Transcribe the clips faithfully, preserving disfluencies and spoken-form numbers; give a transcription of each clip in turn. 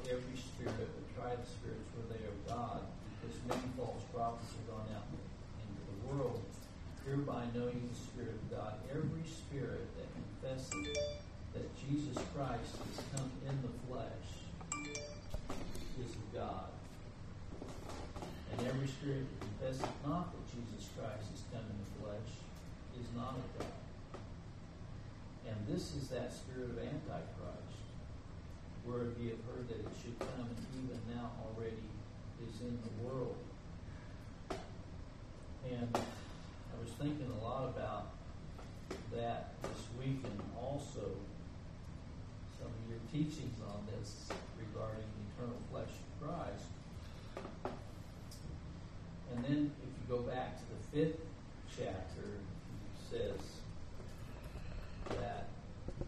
every spirit, but try the spirits whether they are of God, because many false prophets have gone out into the world. Hereby know you the Spirit of God. Every spirit that confesses that Jesus Christ has come in the flesh is of God. And every spirit that confesses not that Jesus Christ has come in the flesh is not of God. And this is that spirit of Antichrist, whereof ye have heard that it should come, and even now already is in the world. And I was thinking a lot about that this week, and also some of your teachings on this regarding the eternal flesh of Christ. And then if you go back to the fifth chapter, it says that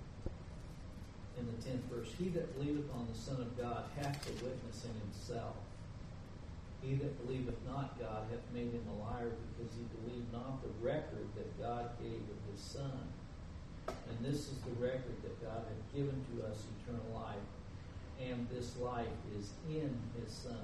in the tenth verse, he that believeth on the Son of God hath the witness in himself. He that believeth not God hath made him a liar, because he believed not the record that God gave of his Son. And this is the record that God hath given to us, eternal life, and this life is in his Son.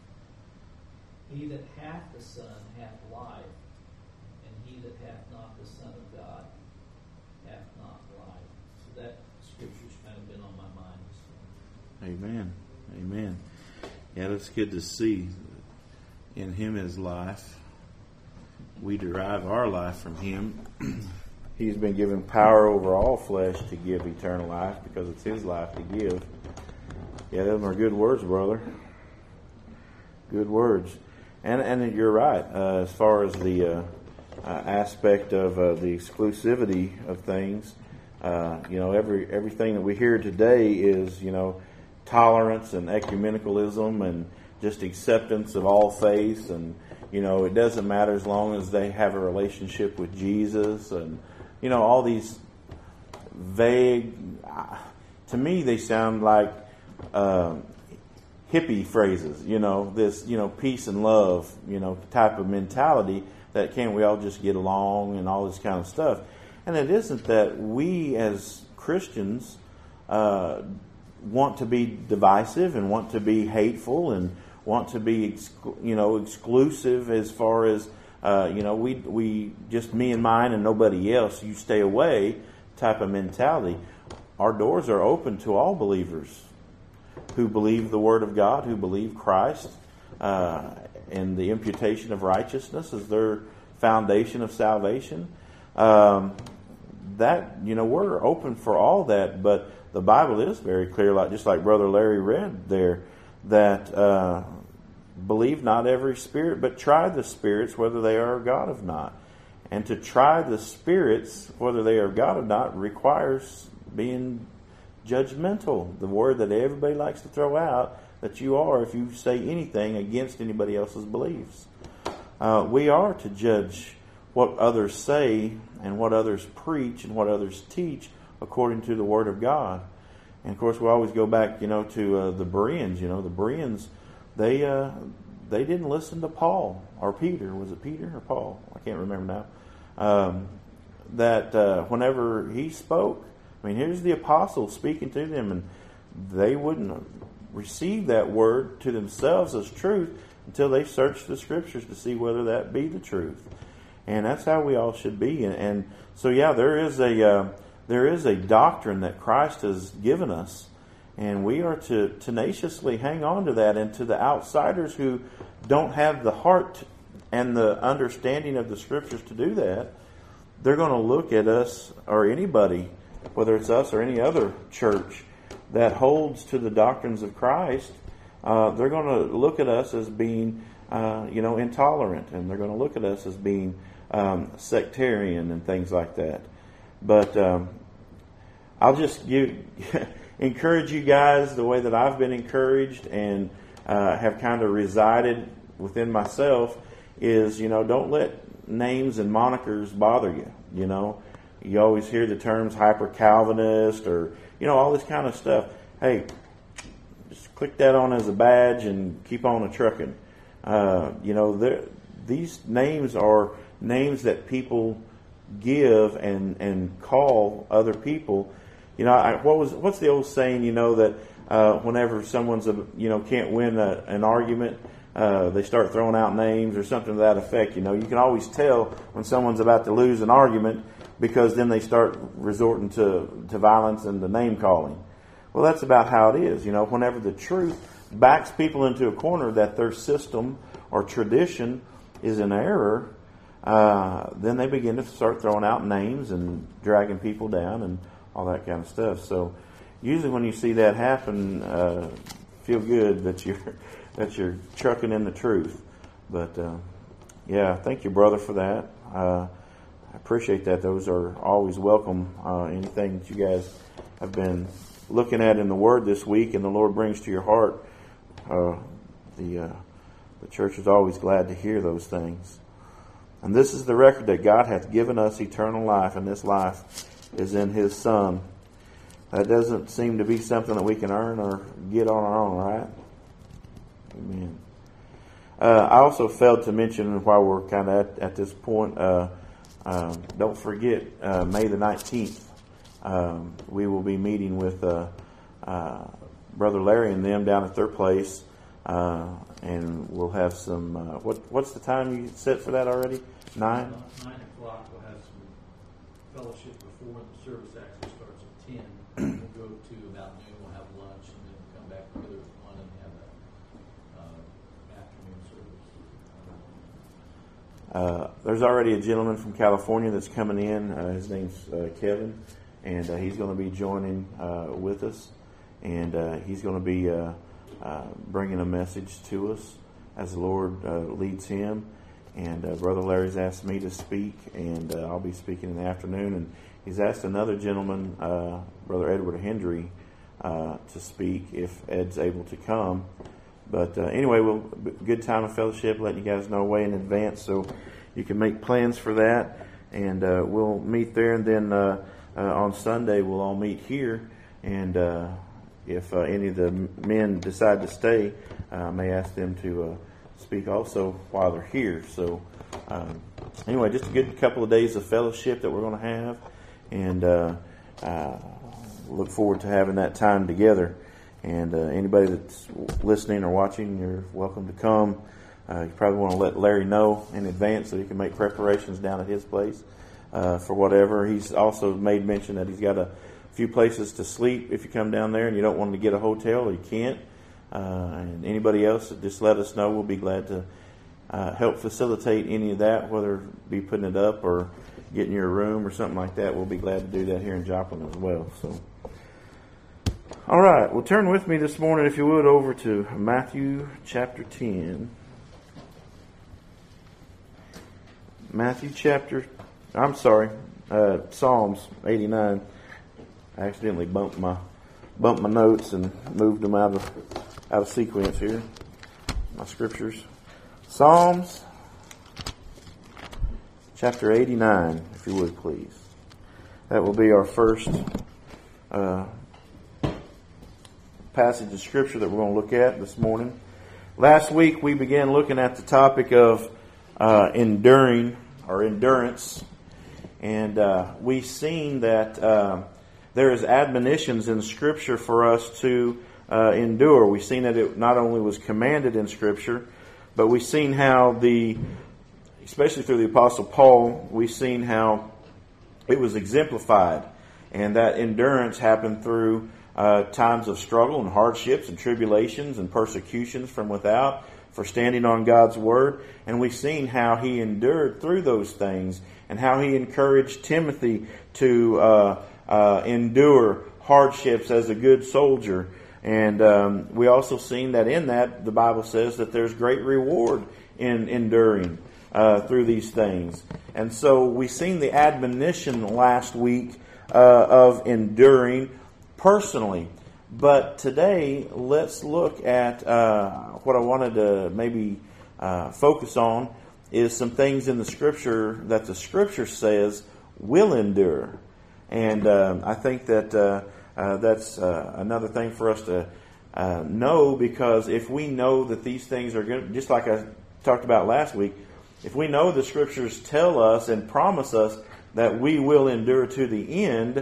He that hath the Son hath life, and he that hath not the Son of God hath not life. So that scripture's kind of been on my mind this morning. Amen. Amen. Yeah, that's good to see. In him is life. We derive our life from him. He's been given power over all flesh to give eternal life, because it's his life to give. Yeah, those are good words, brother. Good words. And and you're right, uh, as far as the uh, uh, aspect of uh, the exclusivity of things. Uh, you know, every everything that we hear today is, you know, tolerance and ecumenicalism and just acceptance of all faiths, and you know, it doesn't matter as long as they have a relationship with Jesus, and you know, all these vague, to me they sound like um, hippie phrases, you know, this, you know, peace and love, you know, type of mentality that can't we all just get along and all this kind of stuff. And it isn't that we as Christians uh, want to be divisive and want to be hateful and want to be, you know, exclusive as far as, uh, you know, we we just me and mine and nobody else, you stay away type of mentality. Our doors are open to all believers who believe the Word of God, who believe Christ uh, and the imputation of righteousness as their foundation of salvation. Um, that, you know, we're open for all that, but the Bible is very clear, like just like Brother Larry read there, that uh, believe not every spirit, but try the spirits whether they are of God or not. And to try the spirits whether they are of God or not requires being judgmental, the word that everybody likes to throw out, that you are if you say anything against anybody else's beliefs. Uh, we are to judge what others say and what others preach and what others teach according to the Word of God. And of course, we always go back, you know, to uh, the Bereans. You know, the Bereans, they uh, they didn't listen to Paul or Peter. Was it Peter or Paul? I can't remember now. Um, that uh, whenever he spoke, I mean, here's the apostles speaking to them, and they wouldn't receive that word to themselves as truth until they searched the Scriptures to see whether that be the truth. And that's how we all should be. And, and so, yeah, there is a uh, there is a doctrine that Christ has given us, and we are to tenaciously hang on to that. And to the outsiders who don't have the heart and the understanding of the Scriptures to do that, they're going to look at us, or anybody, whether it's us or any other church that holds to the doctrines of Christ, uh, they're going to look at us as being, uh, you know, intolerant, and they're going to look at us as being um, sectarian and things like that. But um, I'll just give, encourage you guys the way that I've been encouraged and uh, have kind of resided within myself is, you know, don't let names and monikers bother you, you know. You always hear the terms hyper-Calvinist or, you know, all this kind of stuff. Hey, just click that on as a badge and keep on a trucking. Uh, you know, these names are names that people give and, and call other people. You know, I, what was what's the old saying, you know, that uh, whenever someone's a, you know can't win a, an argument, uh, they start throwing out names or something to that effect. You know, you can always tell when someone's about to lose an argument because then they start resorting to to violence and the name calling. Well, that's about how it is. You know, whenever the truth backs people into a corner that their system or tradition is in error, uh, then they begin to start throwing out names and dragging people down and all that kind of stuff. So usually when you see that happen, uh, feel good that you're that you're trucking in the truth. But uh, yeah, thank you, brother, for that. Uh, I appreciate that. Those are always welcome. Uh, anything that you guys have been looking at in the Word this week and the Lord brings to your heart, uh, the uh, the church is always glad to hear those things. And this is the record that God hath given us eternal life, and this life is in His Son. That doesn't seem to be something that we can earn or get on our own, right? Amen. Uh, I also failed to mention, while we're kind of at, at this point, uh, uh, don't forget uh, May the nineteenth. Um, we will be meeting with uh, uh, Brother Larry and them down at their place, uh, and we'll have some. Uh, what what's the time you set for that already? Nine. Nine o'clock. We'll have some fellowship before the service actually starts at ten. We'll go to about noon. We'll have lunch, and then come back together at one and have a uh, afternoon service. Uh, there's already a gentleman from California that's coming in. Uh, his name's uh, Kevin. And uh, he's going to be joining uh, with us, and uh, he's going to be uh, uh, bringing a message to us as the Lord uh, leads him. And uh, Brother Larry's asked me to speak, and uh, I'll be speaking in the afternoon. And he's asked another gentleman, uh, Brother Edward Hendry, uh, to speak if Ed's able to come. But uh, anyway, we'll good time of fellowship, letting you guys know way in advance so you can make plans for that. And uh, we'll meet there, and then Uh, Uh, on Sunday, we'll all meet here, and uh, if uh, any of the men decide to stay, uh, I may ask them to uh, speak also while they're here. So, um, anyway, just a good couple of days of fellowship that we're going to have, and uh, uh, look forward to having that time together. And uh, anybody that's listening or watching, you're welcome to come. Uh, you probably want to let Larry know in advance so he can make preparations down at his place. Uh, for whatever. He's also made mention that he's got a few places to sleep if you come down there and you don't want to get a hotel, you can't. Uh, and anybody else, just let us know. We'll be glad to uh, help facilitate any of that, whether it be putting it up or getting you a room or something like that. We'll be glad to do that here in Joplin as well. So, all right, well, turn with me this morning, if you would, over to Matthew chapter ten. Matthew chapter I'm sorry, uh, Psalms eighty-nine. I accidentally bumped my bumped my notes and moved them out of out of sequence here. My scriptures, Psalms chapter eighty-nine, if you would please. That will be our first uh, passage of scripture that we're going to look at this morning. Last week we began looking at the topic of uh, enduring or endurance. And uh, we've seen that uh, there is admonitions in Scripture for us to uh, endure. We've seen that it not only was commanded in Scripture, but we've seen how the, especially through the Apostle Paul, we've seen how it was exemplified. And that endurance happened through uh, times of struggle and hardships and tribulations and persecutions from without for standing on God's Word. And we've seen how he endured through those things, and how he encouraged Timothy to uh, uh, endure hardships as a good soldier. And um, we also seen that in that, the Bible says that there's great reward in enduring uh, through these things. And so we seen the admonition last week uh, of enduring personally. But today, let's look at uh, what I wanted to maybe uh, focus on is some things in the Scripture that the Scripture says will endure. And uh, I think that uh, uh, that's uh, another thing for us to uh, know, because if we know that these things are good, just like I talked about last week, if we know the Scriptures tell us and promise us that we will endure to the end,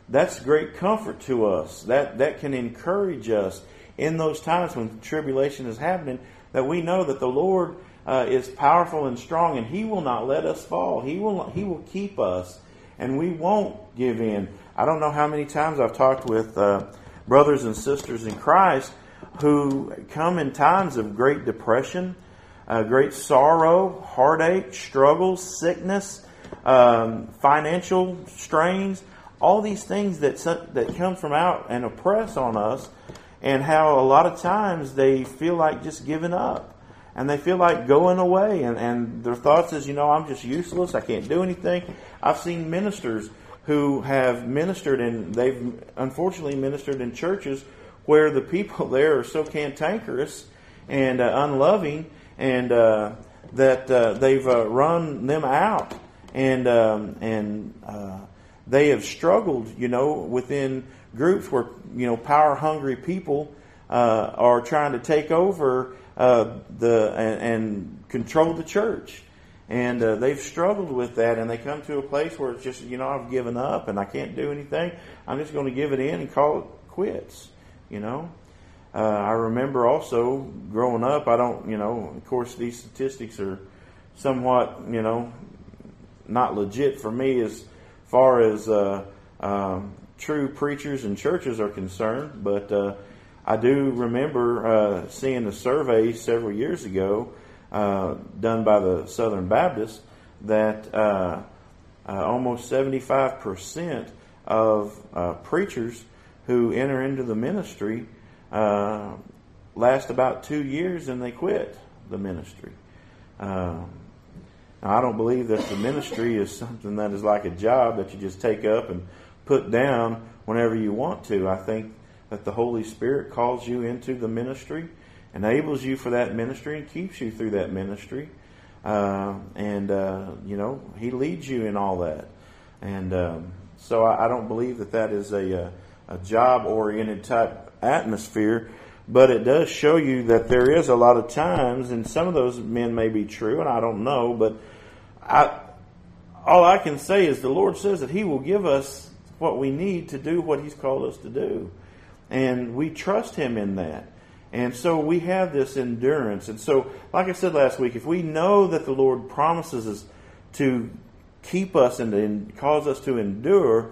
that's great comfort to us. That that can encourage us in those times when tribulation is happening, that we know that the Lord uh, is powerful and strong, and He will not let us fall. He will He will keep us, and we won't give in. I don't know how many times I've talked with uh, brothers and sisters in Christ who come in times of great depression, uh, great sorrow, heartache, struggles, sickness, um, financial strains, all these things that that come from out and oppress on us, and how a lot of times they feel like just giving up, and they feel like going away, and, and their thoughts is, you know, I'm just useless, I can't do anything. I've seen ministers who have ministered, and they've unfortunately ministered in churches where the people there are so cantankerous and uh, unloving, and uh, that uh, they've uh, run them out, and um, and uh, they have struggled, you know, within groups where, you know, power hungry people uh, are trying to take over uh, the and, and control the church. And uh, they've struggled with that, and they come to a place where it's just, you know, I've given up and I can't do anything. I'm just going to give it in and call it quits, you know. Uh, I remember also growing up, I don't, you know, of course these statistics are somewhat, you know, not legit for me as far as uh, um, true preachers and churches are concerned, but uh, I do remember uh, seeing a survey several years ago Uh, done by the Southern Baptists, that uh, uh, almost seventy-five percent of uh, preachers who enter into the ministry uh, last about two years and they quit the ministry. Um, now, I don't believe that the ministry is something that is like a job that you just take up and put down whenever you want to. I think that the Holy Spirit calls you into the ministry, enables you for that ministry, and keeps you through that ministry. Uh, and, uh, you know, He leads you in all that. And um, so I, I don't believe that that is a, a job-oriented type atmosphere, but it does show you that there is a lot of times, and some of those men may be true, and I don't know, but I, all I can say is the Lord says that He will give us what we need to do what He's called us to do. And we trust Him in that. And so we have this endurance. And so, like I said last week, if we know that the Lord promises us to keep us and to cause us to endure,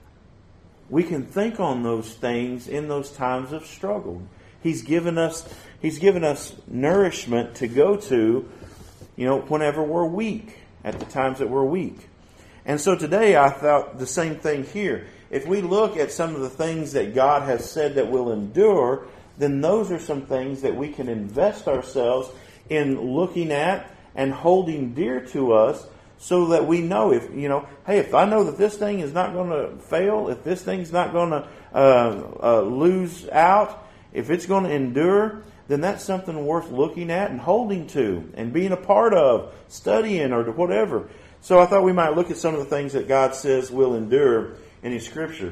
we can think on those things in those times of struggle. He's given us, He's given us nourishment to go to, you know, whenever we're weak, at the times that we're weak. And so today I thought the same thing here. If we look at some of the things that God has said that will endure, then those are some things that we can invest ourselves in looking at and holding dear to us, so that we know, if, you know, hey, if I know that this thing is not going to fail, if this thing's not going to uh, uh, lose out, if it's going to endure, then that's something worth looking at and holding to and being a part of, studying or whatever. So I thought we might look at some of the things that God says will endure in His Scripture.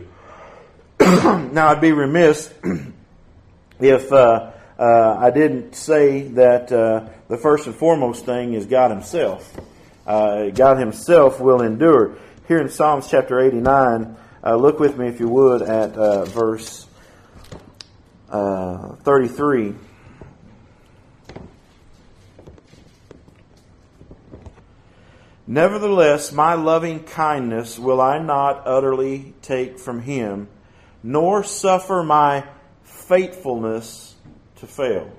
Now, I'd be remiss if uh, uh, I didn't say that uh, the first and foremost thing is God Himself. Uh, God Himself will endure. Here in Psalms chapter eighty-nine, uh, look with me if you would at uh, verse uh, thirty-three. Nevertheless, my loving kindness will I not utterly take from Him, nor suffer my faithfulness to fail.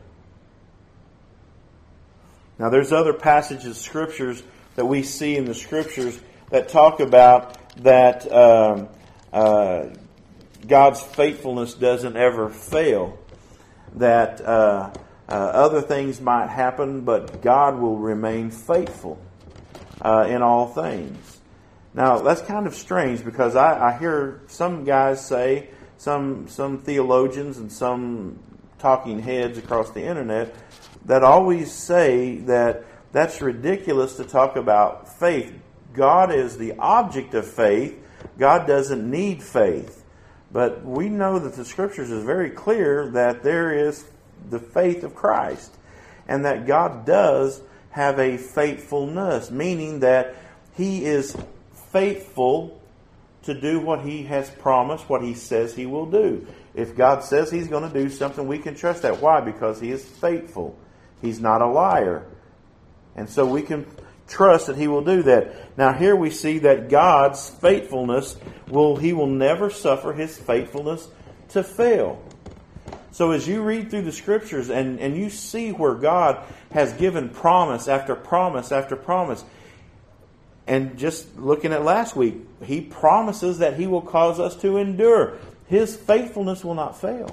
Now, there's other passages of scriptures that we see in the scriptures that talk about that um, uh, God's faithfulness doesn't ever fail. That uh, uh, other things might happen, but God will remain faithful uh, in all things. Now, that's kind of strange, because I, I hear some guys say, Some some theologians and some talking heads across the internet, that always say that that's ridiculous to talk about faith. God is the object of faith. God doesn't need faith. But we know that the Scriptures is very clear that there is the faith of Christ, and that God does have a faithfulness, meaning that He is faithful to do what He has promised, what He says He will do. If God says He's going to do something, we can trust that. Why? Because He is faithful. He's not a liar. And so we can trust that He will do that. Now here we see that God's faithfulness, will He will never suffer His faithfulness to fail. So as you read through the Scriptures and, and you see where God has given promise after promise after promise, and just looking at last week, He promises that He will cause us to endure. His faithfulness will not fail.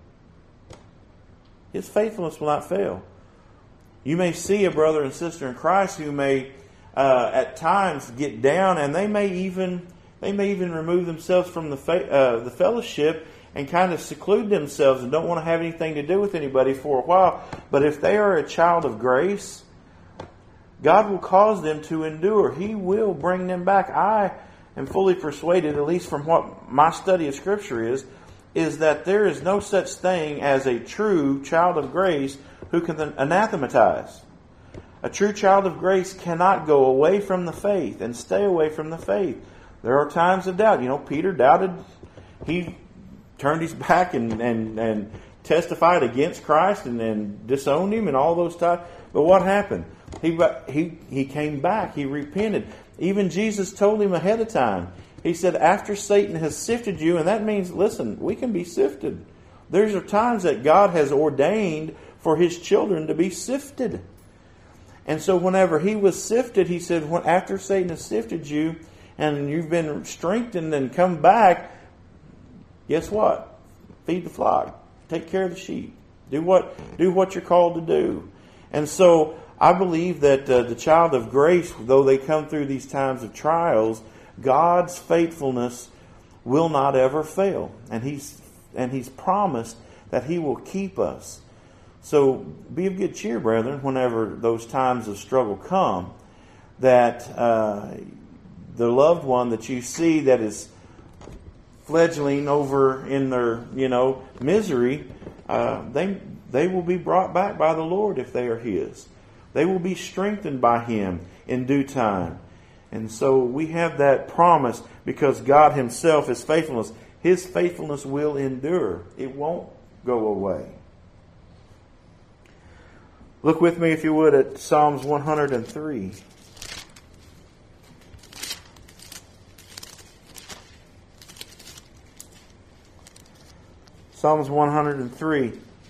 His faithfulness will not fail. You may see a brother and sister in Christ who may uh, at times get down, and they may even they may even remove themselves from the fa- uh, the fellowship and kind of seclude themselves and don't want to have anything to do with anybody for a while. But if they are a child of grace, God will cause them to endure. He will bring them back. I am fully persuaded, at least from what my study of Scripture is, is that there is no such thing as a true child of grace who can anathematize. A true child of grace cannot go away from the faith and stay away from the faith. There are times of doubt. You know, Peter doubted. He turned his back and, and, and testified against Christ and, and disowned Him and all those times. But what happened? He, he, he came back. He repented. Even Jesus told him ahead of time. He said, after Satan has sifted you, and that means, listen, we can be sifted. There's times that God has ordained for His children to be sifted. And so whenever He was sifted, He said, when, after Satan has sifted you and you've been strengthened and come back, guess what? Feed the flock. Take care of the sheep. Do what, do what you're called to do. And so I believe that uh, the child of grace, though they come through these times of trials, God's faithfulness will not ever fail. And He's and He's promised that He will keep us. So be of good cheer, brethren, whenever those times of struggle come, that uh, the loved one that you see that is fledgling over in their, you know, misery, uh, they they will be brought back by the Lord if they are His. They will be strengthened by Him in due time. And so we have that promise because God Himself is faithfulness. His faithfulness will endure. It won't go away. Look with me, if you would, at Psalms one hundred three. Psalms one hundred three.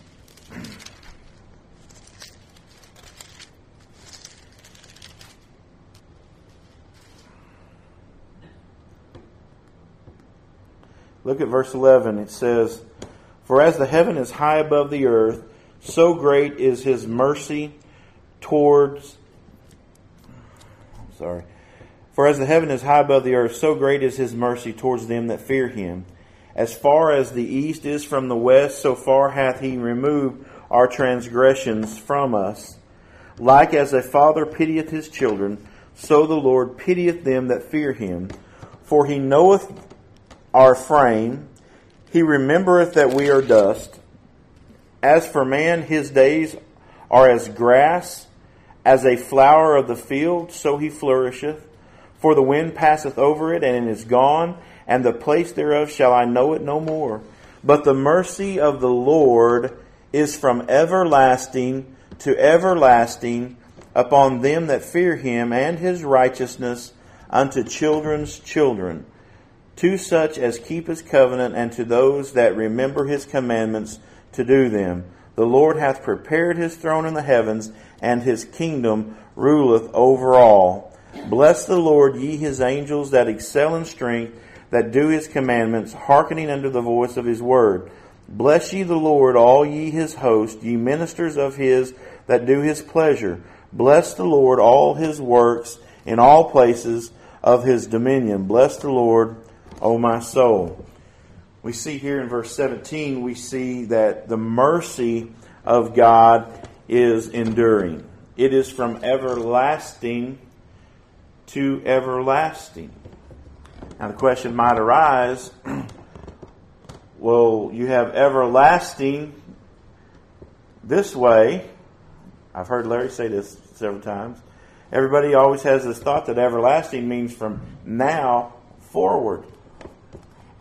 Look at verse eleven. It says, "For as the heaven is high above the earth, so great is His mercy towards..." I'm sorry. "For as the heaven is high above the earth, so great is His mercy towards them that fear Him. As far as the east is from the west, so far hath He removed our transgressions from us. Like as a father pitieth his children, so the Lord pitieth them that fear Him. For He knoweth our frame, He remembereth that we are dust. As for man, his days are as grass, as a flower of the field, so he flourisheth. For the wind passeth over it, and it is gone, and the place thereof shall I know it no more. But the mercy of the Lord is from everlasting to everlasting upon them that fear Him, and His righteousness unto children's children, to such as keep His covenant, and to those that remember His commandments to do them. The Lord hath prepared His throne in the heavens, and His kingdom ruleth over all. Bless the Lord, ye His angels that excel in strength, that do His commandments, hearkening unto the voice of His word. Bless ye the Lord, all ye His host, ye ministers of His that do His pleasure. Bless the Lord, all His works in all places of His dominion. Bless the Lord, O my soul." We see here in verse seventeen, we see that the mercy of God is enduring. It is from everlasting to everlasting. Now the question might arise, well, you have everlasting this way. I've heard Larry say this several times. Everybody always has this thought that everlasting means from now forward.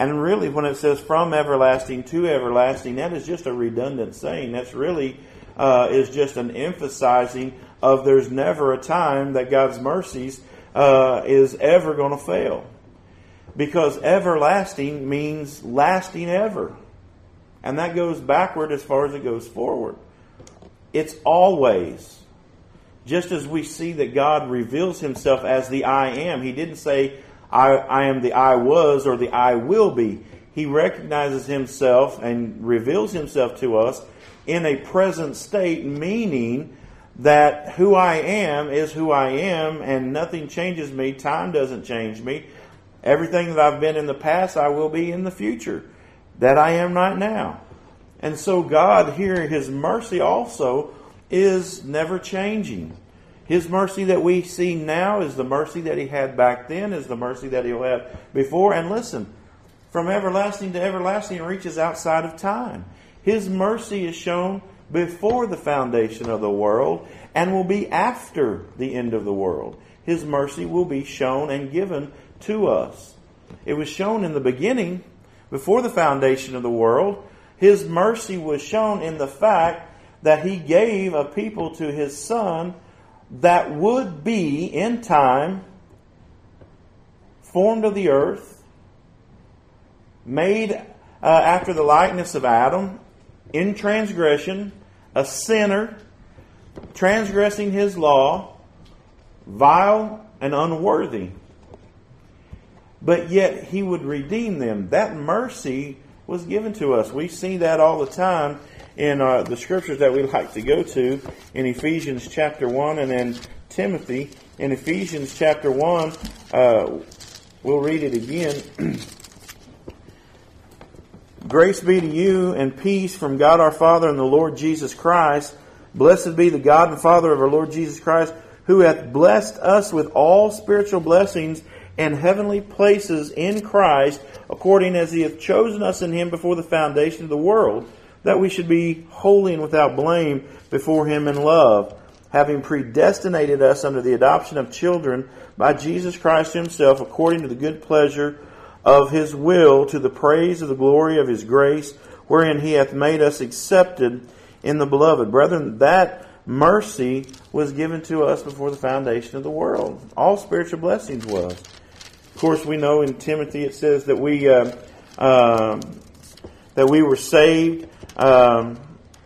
And really, when it says from everlasting to everlasting, that is just a redundant saying. That's really uh, is just an emphasizing of there's never a time that God's mercies uh, is ever going to fail. Because everlasting means lasting ever. And that goes backward as far as it goes forward. It's always. Just as we see that God reveals Himself as the I am. He didn't say, I, I am the I was or the I will be. He recognizes Himself and reveals Himself to us in a present state, meaning that who I am is who I am and nothing changes me. Time doesn't change me. Everything that I've been in the past, I will be in the future. That I am right now. And so God here, His mercy also is never changing. His mercy that we see now is the mercy that He had back then, is the mercy that He'll have before. And listen, from everlasting to everlasting reaches outside of time. His mercy is shown before the foundation of the world and will be after the end of the world. His mercy will be shown and given to us. It was shown in the beginning, before the foundation of the world. His mercy was shown in the fact that He gave a people to His Son that would be, in time, formed of the earth, made uh, after the likeness of Adam, in transgression, a sinner, transgressing His law, vile and unworthy. But yet He would redeem them. That mercy was given to us. We see that all the time in uh, the scriptures that we like to go to in Ephesians chapter one and then Timothy. In Ephesians chapter one, uh, we'll read it again. Grace be to you and peace from God our Father and the Lord Jesus Christ. Blessed be the God and Father of our Lord Jesus Christ, who hath blessed us with all spiritual blessings and heavenly places in Christ, according as He hath chosen us in Him before the foundation of the world, that we should be holy and without blame before Him in love, having predestinated us unto the adoption of children by Jesus Christ Himself, according to the good pleasure of His will, to the praise of the glory of His grace, wherein He hath made us accepted in the beloved. Brethren, that mercy was given to us before the foundation of the world. All spiritual blessings was. Of course, we know in Timothy it says that we uh, um, that we were saved um,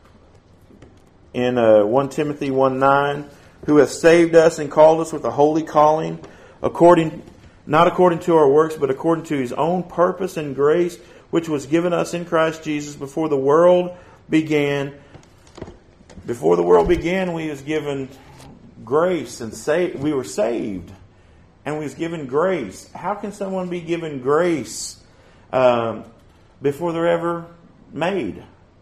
in uh, First Timothy one nine, who hath saved us and called us with a holy calling, according not according to our works, but according to His own purpose and grace, which was given us in Christ Jesus before the world began. Before the world began, we was given grace and sa- we were saved. And we was given grace. How can someone be given grace um, before they're ever made?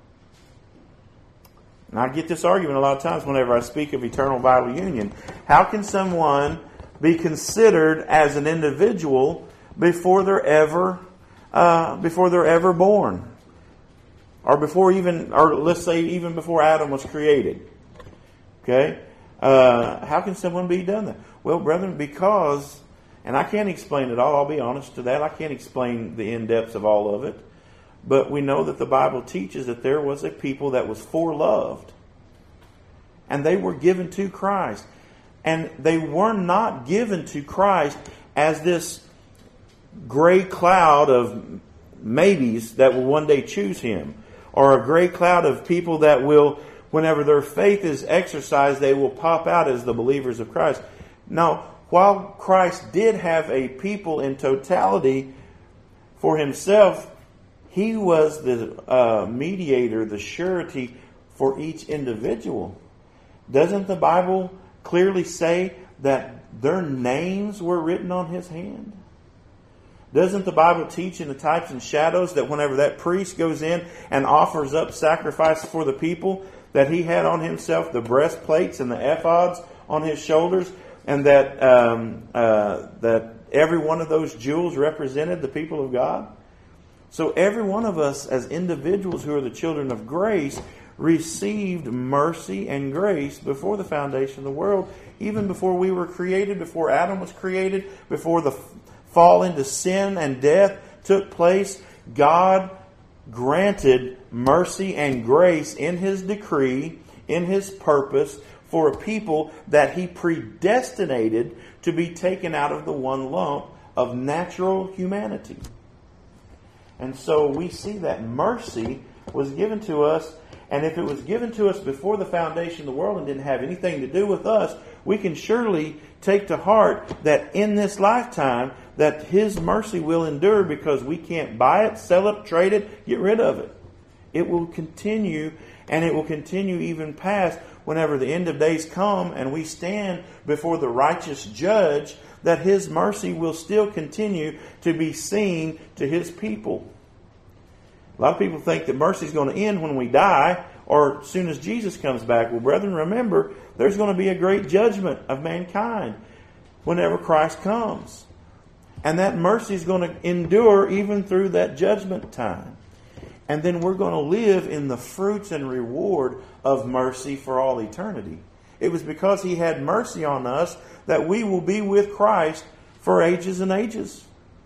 And I get this argument a lot of times whenever I speak of eternal vital union. How can someone be considered as an individual before they're ever uh, before they're ever born, or before even, or let's say even before Adam was created? Okay, uh, how can someone be done that? Well, brethren, because, and I can't explain it all, I'll be honest to that, I can't explain the in-depths of all of it, but we know that the Bible teaches that there was a people that was foreloved, and they were given to Christ. And they were not given to Christ as this gray cloud of maybes that will one day choose Him, or a gray cloud of people that will, whenever their faith is exercised, they will pop out as the believers of Christ. Now, while Christ did have a people in totality for Himself, He was the uh, mediator, the surety for each individual. Doesn't the Bible clearly say that their names were written on His hand? Doesn't the Bible teach in the types and shadows that whenever that priest goes in and offers up sacrifice for the people, that he had on himself the breastplates and the ephods on his shoulders, and that um, uh, that every one of those jewels represented the people of God? So every one of us as individuals who are the children of grace received mercy and grace before the foundation of the world, even before we were created, before Adam was created, before the fall into sin and death took place, God granted mercy and grace in His decree, in His purpose, for a people that He predestinated to be taken out of the one lump of natural humanity. And so we see that mercy was given to us, and if it was given to us before the foundation of the world and didn't have anything to do with us, we can surely take to heart that in this lifetime that His mercy will endure, because we can't buy it, sell it, trade it, get rid of it. It will continue, and it will continue even past whenever the end of days come and we stand before the righteous judge, that His mercy will still continue to be seen to His people. A lot of people think that mercy is going to end when we die or as soon as Jesus comes back. Well, brethren, remember, there's going to be a great judgment of mankind whenever Christ comes. And that mercy is going to endure even through that judgment time. And then we're going to live in the fruits and reward of mercy for all eternity. It was because He had mercy on us that we will be with Christ for ages and ages.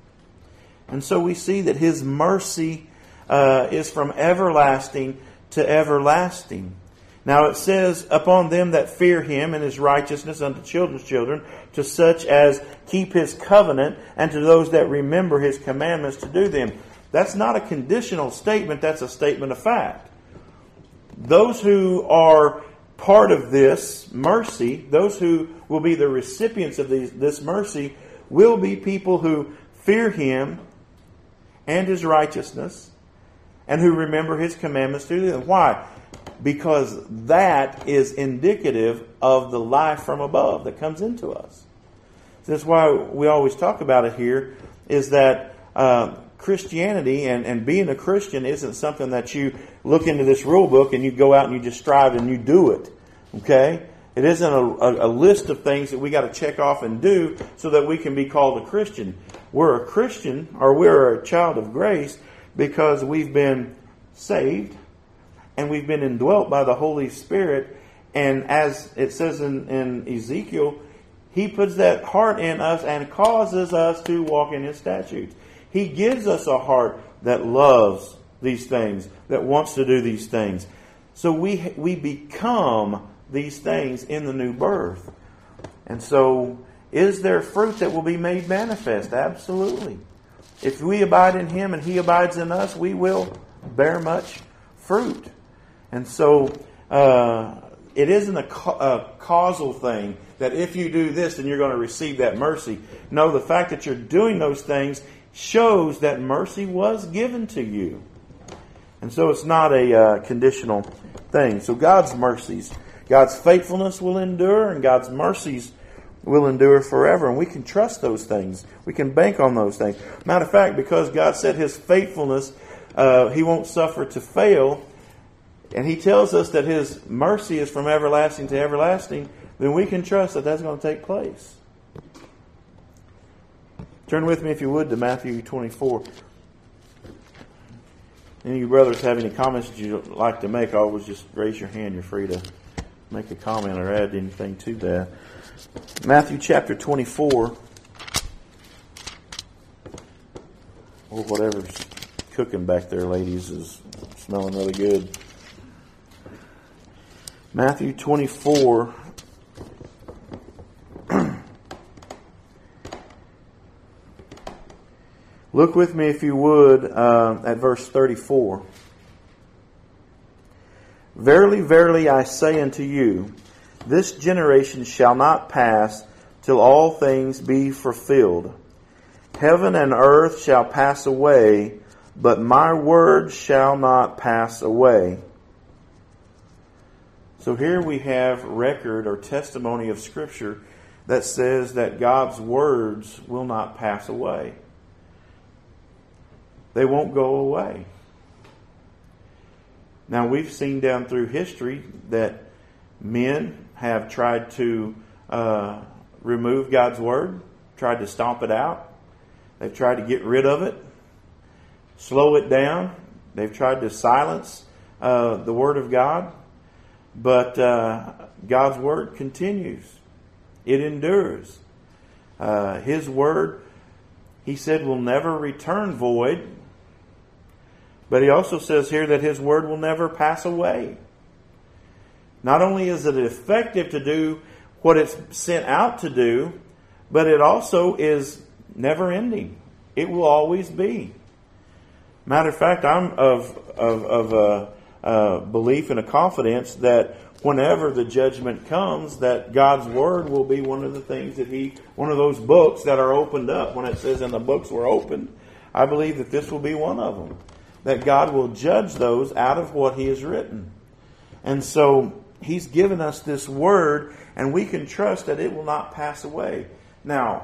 And so we see that His mercy uh, is from everlasting to everlasting. Now it says, upon them that fear Him and His righteousness unto children's children, to such as keep His covenant, and to those that remember His commandments to do them. That's not a conditional statement, that's a statement of fact. Those who are part of this mercy, those who will be the recipients of these, this mercy, will be people who fear Him and His righteousness, and who remember His commandments to do them. Why? Because that is indicative of the life from above that comes into us. So that's why we always talk about it here, is that uh, Christianity and, and being a Christian isn't something that you look into this rule book and you go out and you just strive and you do it. Okay? It isn't a, a, a list of things that we got to check off and do so that we can be called a Christian. We're a Christian, or we're a child of grace, because we've been saved and we've been indwelt by the Holy Spirit. And as it says in, in Ezekiel, He puts that heart in us and causes us to walk in His statutes. He gives us a heart that loves these things, that wants to do these things. So we we become these things in the new birth. And so, is there fruit that will be made manifest? Absolutely. If we abide in Him and He abides in us, we will bear much fruit. And so, uh, it isn't a, ca- a causal thing that if you do this, then you're going to receive that mercy. No, the fact that you're doing those things shows that mercy was given to you. And so it's not a uh, conditional thing. So God's mercies, God's faithfulness will endure, and God's mercies will endure forever. And we can trust those things. We can bank on those things. Matter of fact, because God said His faithfulness, uh, He won't suffer to fail, and He tells us that His mercy is from everlasting to everlasting, then we can trust that that's going to take place. Turn with me, if you would, to Matthew twenty-four. Any of you brothers have any comments that you'd like to make, always just raise your hand. You're free to make a comment or add anything to that. Matthew chapter twenty-four, or whatever's cooking back there, ladies, is smelling really good. Matthew twenty-four. Look with me, if you would, uh, at verse thirty-four. Verily, verily, I say unto you, this generation shall not pass till all things be fulfilled. Heaven and earth shall pass away, but my word shall not pass away. So here we have record or testimony of Scripture that says that God's words will not pass away. They won't go away. Now, we've seen down through history that men have tried to uh, remove God's Word, tried to stomp it out. They've tried to get rid of it, slow it down. They've tried to silence uh, the Word of God. But uh, God's Word continues. It endures. Uh, His Word He said will never return void. But he also says here that his word will never pass away. Not only is it effective to do what it's sent out to do, but it also is never ending. It will always be. Matter of fact, I'm of of, of a, a belief and a confidence that whenever the judgment comes, that God's word will be one of the things that He, one of those books that are opened up. When it says, "And the books were opened," I believe that this will be one of them. That God will judge those out of what He has written, and so He's given us this word, and we can trust that it will not pass away. Now,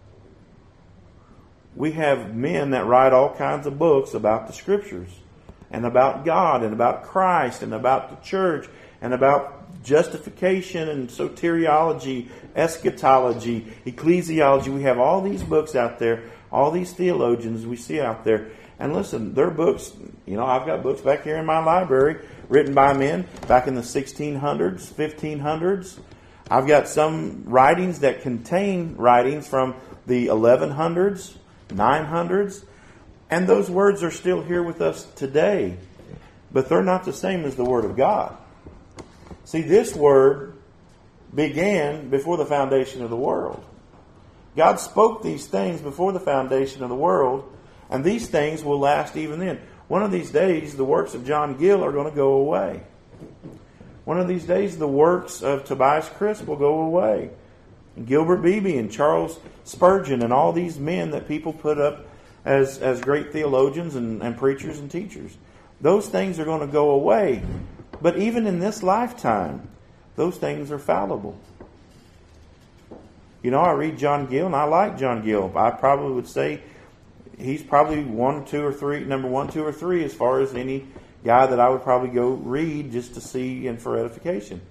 we have men that write all kinds of books about the Scriptures, and about God, and about Christ, and about the church, and about justification, and soteriology, eschatology, ecclesiology. We have all these books out there, all these theologians we see out there. And listen, their books, you know, I've got books back here in my library written by men back in the sixteen hundreds, fifteen hundreds. I've got some writings that contain writings from the eleven hundreds, nine hundreds, and those words are still here with us today. But they're not the same as the Word of God. See, this Word began before the foundation of the world. God spoke these things before the foundation of the world, and these things will last even then. One of these days, the works of John Gill are going to go away. One of these days, the works of Tobias Crisp will go away. And Gilbert Beebe and Charles Spurgeon and all these men that people put up as, as great theologians and, and preachers and teachers. Those things are going to go away. But even in this lifetime, those things are fallible. You know, I read John Gill, and I like John Gill. I probably would say he's probably one, two, or three, number one, two, or three as far as any guy that I would probably go read just to see and for edification.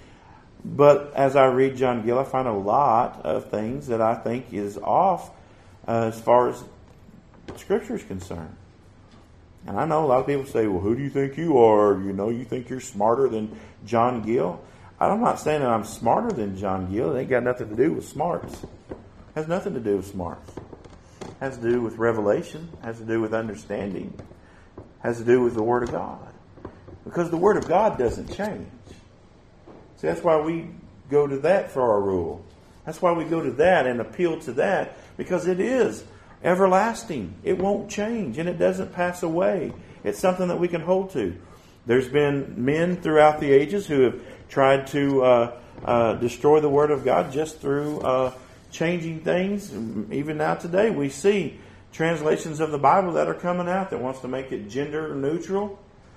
But as I read John Gill, I find a lot of things that I think is off uh, as far as Scripture is concerned. And I know a lot of people say, well, who do you think you are? You know, you think you're smarter than John Gill? I'm not saying that I'm smarter than John Gill. It ain't got nothing to do with smarts. It has nothing to do with smarts. It has to do with revelation. It has to do with understanding. It has to do with the Word of God. Because the Word of God doesn't change. See, that's why we go to that for our rule. That's why we go to that and appeal to that, because it is everlasting. It won't change, and it doesn't pass away. It's something that we can hold to. There's been men throughout the ages who have tried to uh, uh, destroy the Word of God just through uh, changing things. Even now today, we see translations of the Bible that are coming out that wants to make it gender neutral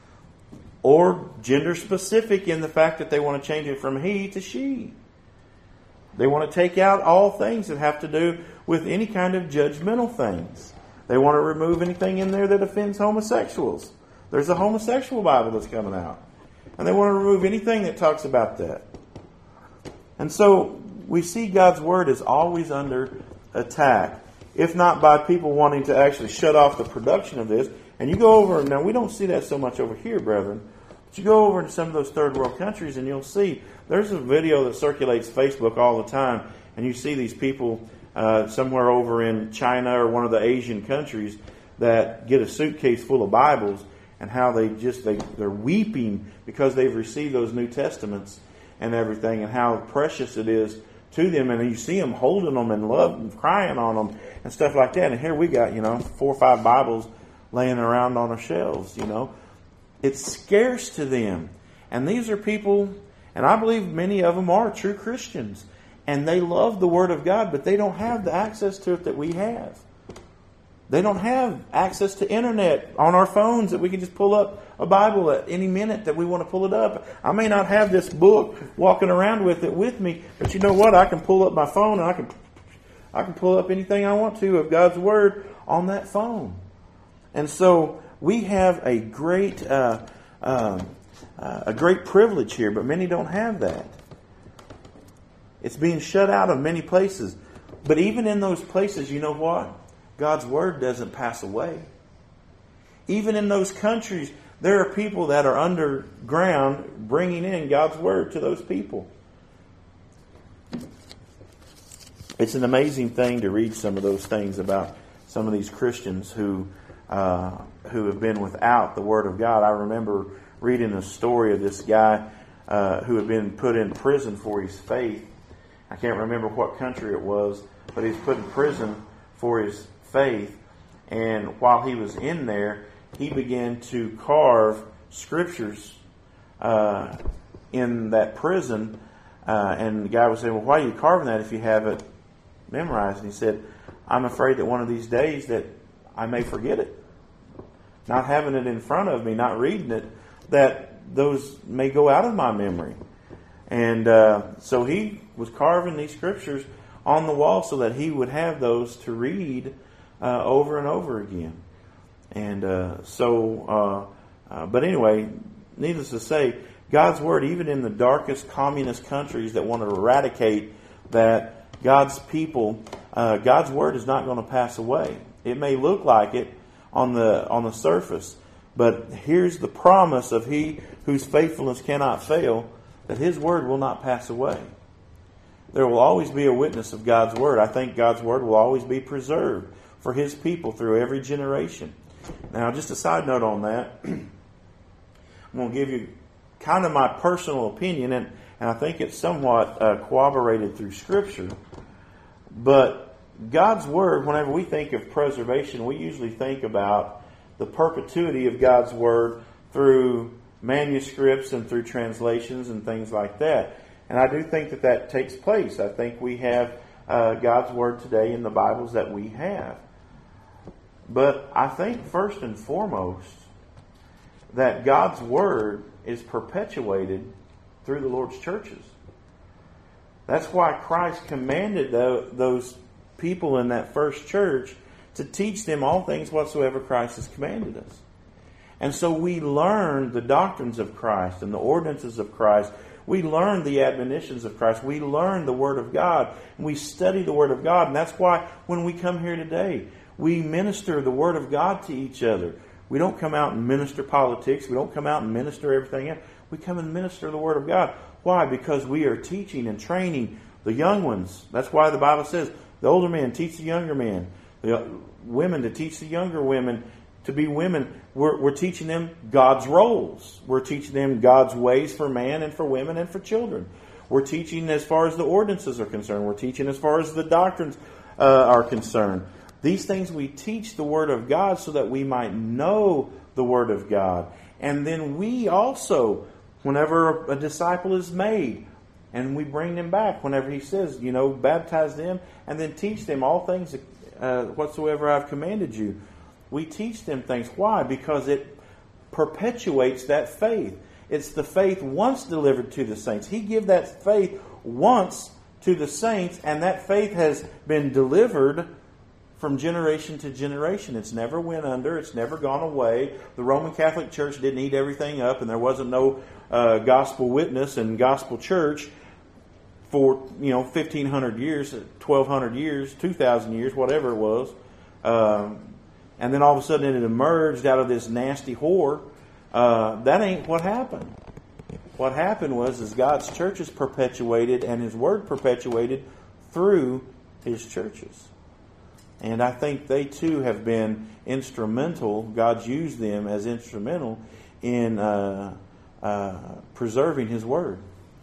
or gender specific in the fact that they want to change it from he to she. They want to take out all things that have to do with any kind of judgmental things. They want to remove anything in there that offends homosexuals. There's a homosexual Bible that's coming out. And they want to remove anything that talks about that. And so we see God's Word is always under attack. If not by people wanting to actually shut off the production of this. And you go over, now we don't see that so much over here, brethren. But you go over into some of those third world countries and you'll see there's a video that circulates Facebook all the time. And you see these people uh, somewhere over in China or one of the Asian countries that get a suitcase full of Bibles, and how they just, they, they're weeping because they've received those New Testaments and everything, and how precious it is to them. And you see them holding them and love and crying on them and stuff like that. And here we got, you know, four or five Bibles laying around on our shelves, you know. It's scarce to them. And these are people, and I believe many of them are true Christians. And they love the Word of God, but they don't have the access to it that we have. They don't have access to internet on our phones that we can just pull up a Bible at any minute that we want to pull it up. I may not have this book walking around with it with me, but you know what? I can pull up my phone and I can I can pull up anything I want to of God's Word on that phone. And so we have a great uh, uh, uh, a great privilege here, but many don't have that. It's being shut out of many places. But even in those places, you know what? God's Word doesn't pass away. Even in those countries, there are people that are underground bringing in God's Word to those people. It's an amazing thing to read some of those things about some of these Christians who uh, who have been without the Word of God. I remember reading a story of this guy uh, who had been put in prison for his faith. I can't remember what country it was, but he's put in prison for his faith. And while he was in there, he began to carve scriptures uh, in that prison. Uh, and the guy was saying, well, why are you carving that if you have it memorized? And he said, I'm afraid that one of these days that I may forget it. Not having it in front of me, not reading it, that those may go out of my memory. And uh, so he was carving these scriptures on the wall so that he would have those to read uh, over and over again. And uh, so, uh, uh, but anyway, needless to say, God's Word, even in the darkest communist countries that want to eradicate that, God's people, uh, God's Word is not going to pass away. It may look like it on the on the surface, but here's the promise of He whose faithfulness cannot fail, that His Word will not pass away. There will always be a witness of God's Word. I think God's Word will always be preserved for His people through every generation. Now, just a side note on that, I'm going to give you kind of my personal opinion, and, and I think it's somewhat uh, corroborated through Scripture. But God's Word, whenever we think of preservation, we usually think about the perpetuity of God's Word through manuscripts and through translations and things like that. And I do think that that takes place. I think we have uh, God's Word today in the Bibles that we have. But I think first and foremost that God's Word is perpetuated through the Lord's churches. That's why Christ commanded the, those people in that first church to teach them all things whatsoever Christ has commanded us. And so we learn the doctrines of Christ and the ordinances of Christ. We learn the admonitions of Christ. We learn the Word of God. And we study the Word of God. And that's why when we come here today, we minister the Word of God to each other. We don't come out and minister politics. We don't come out and minister everything else. We come and minister the Word of God. Why? Because we are teaching and training the young ones. That's why the Bible says the older men teach the younger men. The women to teach the younger women to be women. We're, we're teaching them God's roles. We're teaching them God's ways for man and for women and for children. We're teaching as far as the ordinances are concerned. We're teaching as far as the doctrines uh, are concerned. These things we teach the Word of God so that we might know the Word of God. And then we also, whenever a disciple is made, and we bring them back, whenever He says, you know, baptize them and then teach them all things uh, whatsoever I've commanded you. We teach them things. Why? Because it perpetuates that faith. It's the faith once delivered to the saints. He gave that faith once to the saints, and that faith has been delivered from generation to generation. It's never went under. It's never gone away. The Roman Catholic Church didn't eat everything up, and there wasn't no uh, gospel witness and gospel church for, you know, fifteen hundred years, twelve hundred years, two thousand years, whatever it was. Um, and then all of a sudden it emerged out of this nasty whore. Uh, that ain't what happened. What happened was is God's church is perpetuated and His Word perpetuated through His churches. And I think they too have been instrumental. God's used them as instrumental in uh, uh, preserving His Word.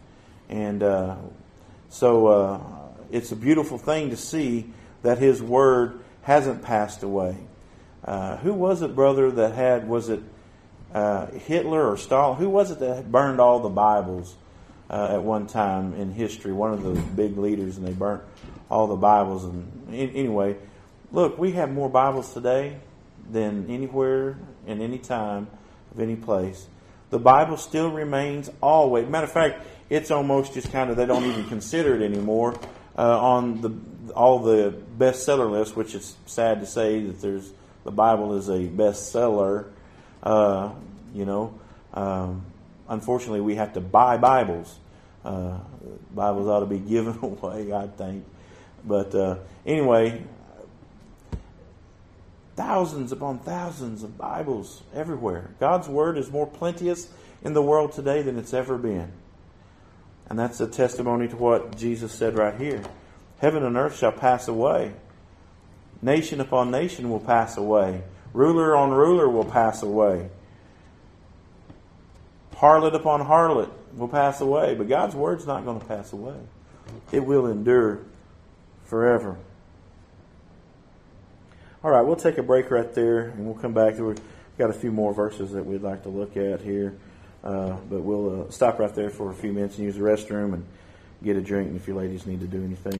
And uh, so uh, it's a beautiful thing to see that His Word hasn't passed away. Uh, who was it, brother, that had, was it uh, Hitler or Stalin? Who was it that burned all the Bibles uh, at one time in history? One of the big leaders, and they burnt all the Bibles. And anyway, look, we have more Bibles today than anywhere and any time of any place. The Bible still remains always. Matter of fact, it's almost just kind of, they don't even consider it anymore uh, on the all the bestseller lists, which is sad to say that there's the Bible is a bestseller. Uh, you know, um, unfortunately, we have to buy Bibles. Uh, Bibles ought to be given away, I think. But uh, anyway, thousands upon thousands of Bibles everywhere. God's Word is more plenteous in the world today than it's ever been. And that's a testimony to what Jesus said right here. Heaven and earth shall pass away, Nation upon nation will pass away. Ruler on ruler will pass away. Harlot upon harlot will pass away. But God's word's not going to pass away. It will endure forever. All right, we'll take a break right there, and we'll come back. We've got a few more verses that we'd like to look at here. Uh, but we'll uh, stop right there for a few minutes and use the restroom and get a drink, and if you ladies need to do anything.